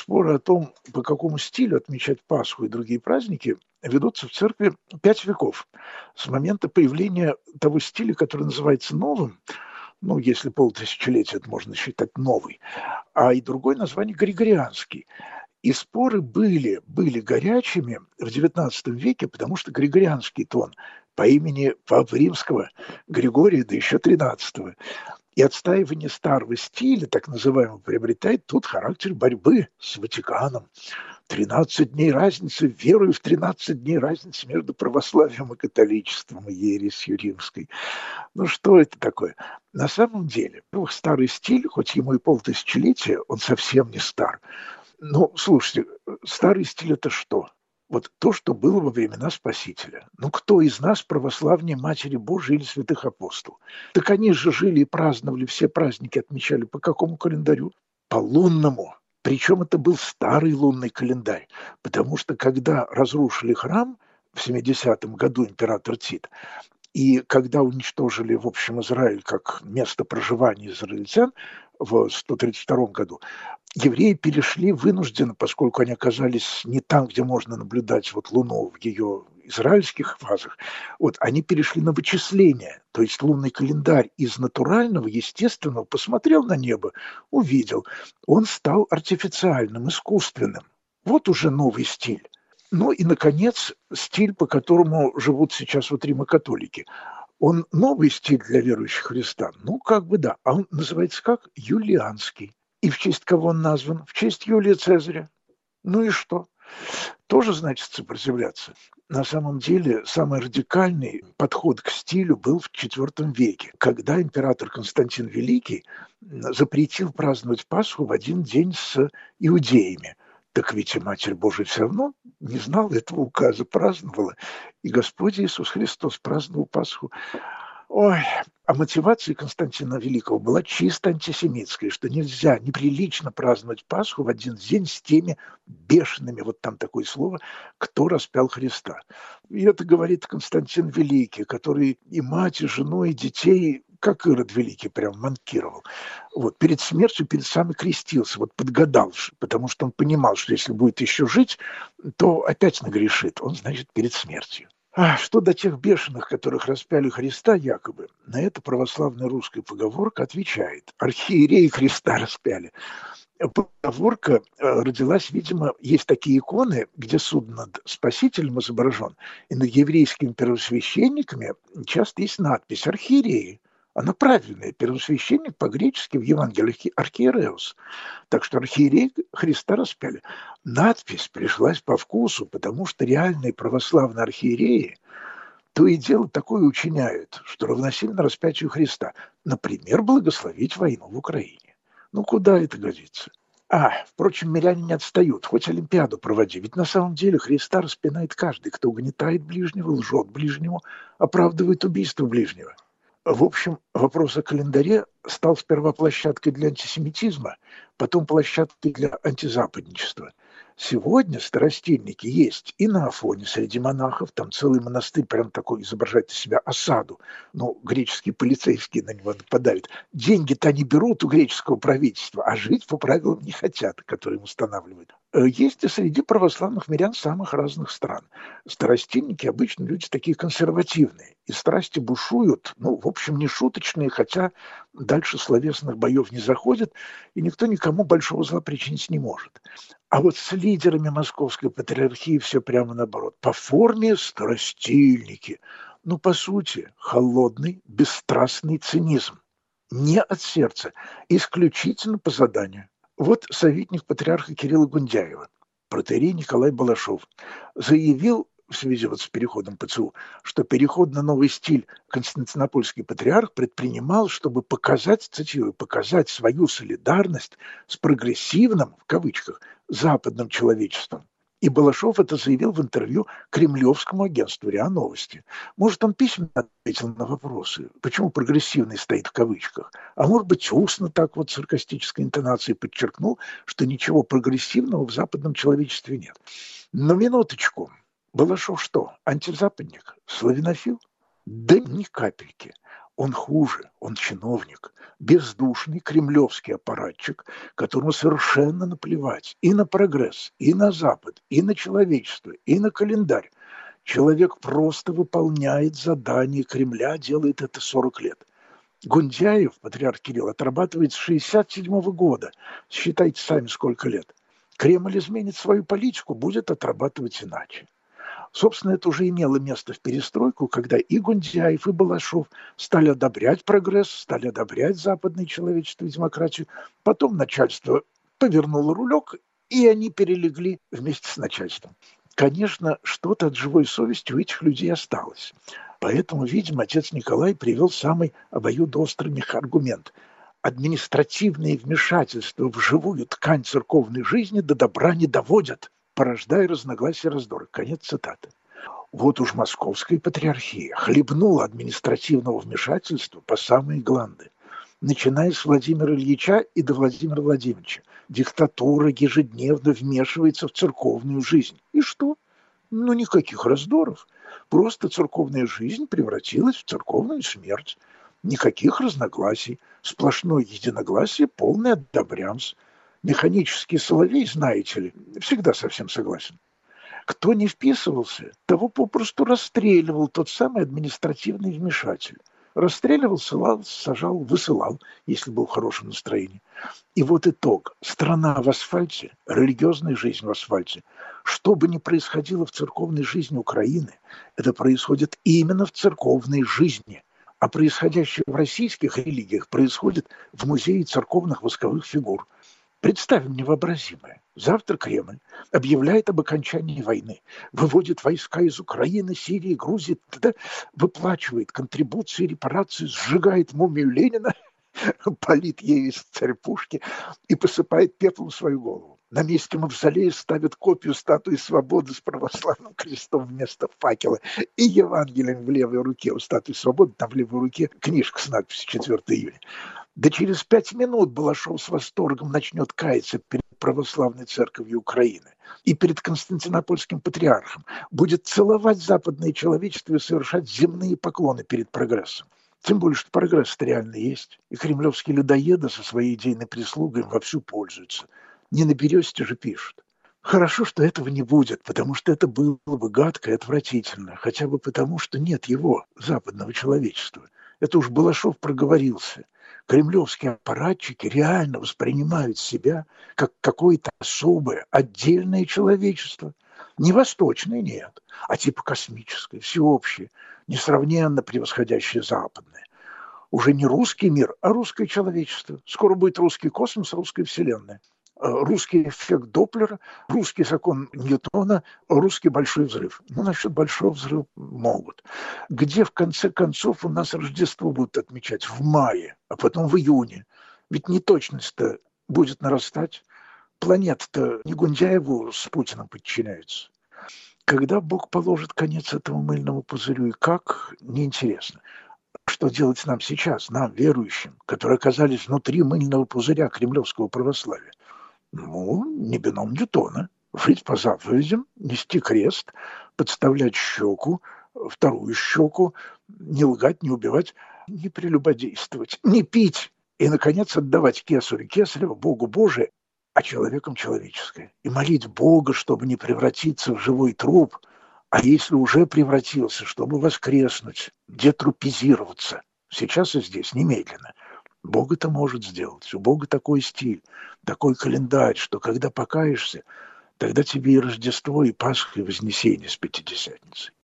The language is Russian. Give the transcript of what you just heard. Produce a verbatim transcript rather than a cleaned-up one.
Споры о том, по какому стилю отмечать Пасху и другие праздники, ведутся в церкви пять веков. С момента появления того стиля, который называется новым, ну, если полтысячелетия это можно считать новый, а и другое название григорианский. И споры были, были горячими в девятнадцатом веке, потому что григорианский тон по имени Папы Римского Григория, да еще тринадцатого. И отстаивание старого стиля, так называемого, приобретает тут характер борьбы с Ватиканом. Тринадцать дней разницы, верую в тринадцать дней разницы между православием и католичеством и ересью римской. Ну что это такое? На самом деле, ну, старый стиль, хоть ему и полтысячелетия, он совсем не стар. Ну, слушайте, старый стиль – это что? Вот то, что было во времена Спасителя. Ну, кто из нас православнее Матери Божией или святых апостолов? Так они же жили и праздновали, все праздники отмечали по какому календарю? По лунному. Причем это был старый лунный календарь, потому что когда разрушили храм в семидесятом году император Тит, и когда уничтожили, в общем, Израиль как место проживания израильтян в сто тридцать втором году, евреи перешли вынужденно, поскольку они оказались не там, где можно наблюдать вот Луну в ее израильских фазах, вот, они перешли на вычисление, то есть лунный календарь из натурального, естественного, посмотрел на небо, увидел, он стал артифициальным, искусственным. Вот уже новый стиль. Ну и, наконец, стиль, по которому живут сейчас вот римокатолики. Он новый стиль для верующих в Христа? Ну, как бы да. А он называется как? Юлианский. И в честь кого он назван? В честь Юлия Цезаря. Ну и что? Тоже значит сопротивляться. На самом деле, самый радикальный подход к стилю был в четвёртом веке, когда император Константин Великий запретил праздновать Пасху в один день с иудеями. Так ведь и Матерь Божия все равно не знала этого указа, праздновала. И Господь Иисус Христос праздновал Пасху. Ой, а мотивация Константина Великого была чисто антисемитская, что нельзя, неприлично праздновать Пасху в один день с теми бешеными, вот там такое слово, кто распял Христа. И это говорит Константин Великий, который и мать, и жену, и детей, как Ирод Великий, прям манкировал. Вот, перед смертью, перед самым крестился, вот подгадал, потому что он понимал, что если будет еще жить, то опять нагрешит. Он, значит, перед смертью. А что до тех бешеных, которых распяли Христа якобы, на это православная русская поговорка отвечает. Архиереи Христа распяли. Поговорка родилась, видимо, есть такие иконы, где суд над Спасителем изображен, и над еврейскими первосвященниками часто есть надпись «Архиереи». Она правильная. Первосвященник по-гречески в Евангелии архиереус. Так что архиереи Христа распяли. Надпись пришлась по вкусу, потому что реальные православные архиереи то и дело такое учиняют, что равносильно распятию Христа. Например, благословить войну в Украине. Ну, куда это годится? А, впрочем, миряне не отстают, хоть Олимпиаду проводи. Ведь на самом деле Христа распинает каждый, кто угнетает ближнего, лжет ближнему, оправдывает убийство ближнего. В общем, вопрос о календаре стал сперва площадкой для антисемитизма, потом площадкой для антизападничества. Сегодня старостильники есть и на Афоне среди монахов, там целый монастырь прям такой изображает из себя осаду, ну, греческие полицейские на него нападают. Деньги-то они берут у греческого правительства, а жить по правилам не хотят, которые им устанавливают. Есть и среди православных мирян самых разных стран. Старостильники обычно люди такие консервативные, и страсти бушуют, ну, в общем, не шуточные, хотя дальше словесных боев не заходят, и никто никому большого зла причинить не может. А вот с лидерами Московской патриархии все прямо наоборот. По форме старостильники. Ну, по сути, холодный, бесстрастный цинизм. Не от сердца, исключительно по заданию. Вот советник патриарха Кирилла Гундяева, протоиерей Николай Балашов, заявил в связи вот с переходом ПЦУ, что переход на новый стиль константинопольский патриарх предпринимал, чтобы показать, цитирую, показать свою солидарность с прогрессивным, в кавычках, западным человечеством. И Балашов это заявил в интервью кремлевскому агентству РИА Новости. Может, он письменно ответил на вопросы, почему прогрессивный стоит в кавычках, а может быть, устно так вот саркастической интонацией подчеркнул, что ничего прогрессивного в западном человечестве нет. Но минуточку. Балашов что, антизападник, славянофил? Да ни капельки. Он хуже, он чиновник, бездушный кремлевский аппаратчик, которому совершенно наплевать и на прогресс, и на Запад, и на человечество, и на календарь. Человек просто выполняет задание Кремля, делает это сорок лет. Гундяев, патриарх Кирилл, отрабатывает с шестьдесят седьмого года. Считайте сами, сколько лет. Кремль изменит свою политику, будет отрабатывать иначе. Собственно, это уже имело место в перестройку, когда и Гундяев, и Балашов стали одобрять прогресс, стали одобрять западное человечество и демократию. Потом начальство повернуло рулек, и они перелегли вместе с начальством. Конечно, что-то от живой совести у этих людей осталось. Поэтому, видимо, отец Николай привел самый обоюдоострый аргумент. Административные вмешательства в живую ткань церковной жизни до добра не доводят, порождая разногласия и раздоры. Конец цитаты. Вот уж московская патриархия хлебнула административного вмешательства по самые гланды. Начиная с Владимира Ильича и до Владимира Владимировича. Диктатура ежедневно вмешивается в церковную жизнь. И что? Ну, никаких раздоров. Просто церковная жизнь превратилась в церковную смерть. Никаких разногласий. Сплошное единогласие, полный одобрямс. Механический соловей, знаете ли, всегда совсем согласен. Кто не вписывался, того попросту расстреливал тот самый административный вмешатель. Расстреливал, ссылал, сажал, высылал, если был в хорошем настроении. И вот итог. Страна в асфальте, религиозная жизнь в асфальте. Что бы ни происходило в церковной жизни Украины, это происходит именно в церковной жизни. А происходящее в российских религиях происходит в музее церковных восковых фигур. Представим невообразимое. Завтра Кремль объявляет об окончании войны, выводит войска из Украины, Сирии, Грузии, тогда выплачивает контрибуции, репарации, сжигает мумию Ленина, палит ею из царь-пушки и посыпает пеплом свою голову. На месте мавзолея ставят копию статуи свободы с православным крестом вместо факела и Евангелием в левой руке. У статуи свободы там в левой руке книжка с надписью четвёртого июля. Да через пять минут Балашов с восторгом начнет каяться перед православной церковью Украины и перед Константинопольским патриархом, будет целовать западное человечество и совершать земные поклоны перед прогрессом. Тем более, что прогресс-то реально есть, и кремлевские людоеды со своей идейной прислугой им вовсю пользуются. Не на бересте же пишут. Хорошо, что этого не будет, потому что это было бы гадко и отвратительно, хотя бы потому, что нет его, западного человечества. Это уж Балашов проговорился. Кремлевские аппаратчики реально воспринимают себя как какое-то особое, отдельное человечество. Не восточное, нет, а типа космическое, всеобщее, несравненно превосходящее западное. Уже не русский мир, а русское человечество. Скоро будет русский космос, русская вселенная. Русский эффект Доплера, русский закон Ньютона, русский большой взрыв. Ну, насчет большого взрыва могут. Где, в конце концов, у нас Рождество будут отмечать? В мае, а потом в июне. Ведь неточность-то будет нарастать. Планета-то не Гундяеву с Путиным подчиняется. Когда Бог положит конец этому мыльному пузырю и как, неинтересно. Что делать нам сейчас, нам, верующим, которые оказались внутри мыльного пузыря кремлевского православия? Ну, не бином Ньютона. Жить по заповедям, нести крест, подставлять щеку, вторую щеку, не лгать, не убивать, не прелюбодействовать, не пить и, наконец, отдавать кесарю кесарева, Богу Божие, а человеком человеческое. И молить Бога, чтобы не превратиться в живой труп, а если уже превратился, чтобы воскреснуть, детрупизироваться. Сейчас и здесь, немедленно. Бог это может сделать. У Бога такой стиль, такой календарь, что когда покаешься, тогда тебе и Рождество, и Пасха, и Вознесение с Пятидесятницей.